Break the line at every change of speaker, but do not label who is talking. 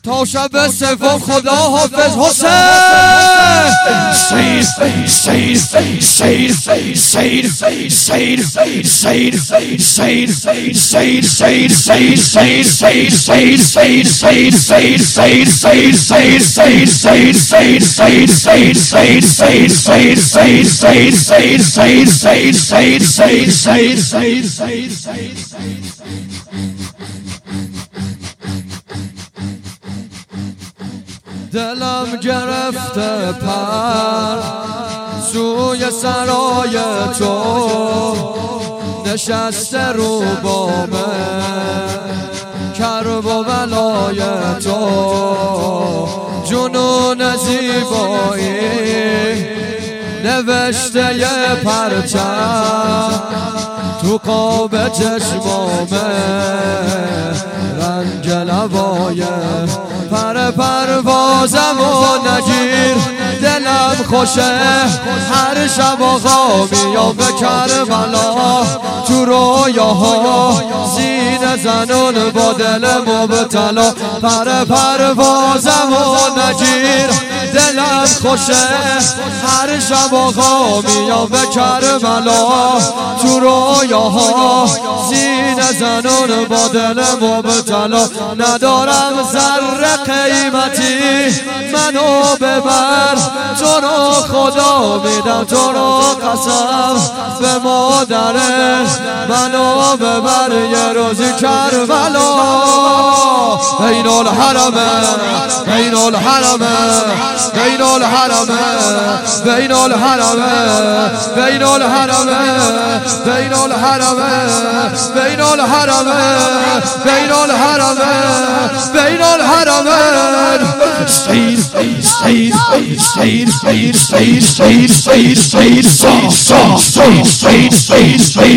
تا شب سوم خدا حافظ حسین دلم گرفته پر سوی سرای تو نشسته رو بامه کرب و بلای تو جنون زیبایی نوشته یه پرچم تو قاب چشمامه رنگ لبای پروازم و نگیر دلم خوشه هر شب آقا میام به کربلا تو رویاها سینه زنون با دل مبتلا پروازم و نگیر دلم خوشه هر شب آقا میام به کربلا تو رویاها سینه زنون با دل مبتلا ندارم ذره قیمتی منو ببر تو رو خدا میدم تو رو قسم به مادرت منو ببر یه روزی کربلا بین الحرمه بین الحرمه بین الحرمه بین الحرمه بین الحرمه بین الحرمه بین الحرمه بین الحرمه بین الحرمه سید سید سید سید سید سید سید سید سید سید سید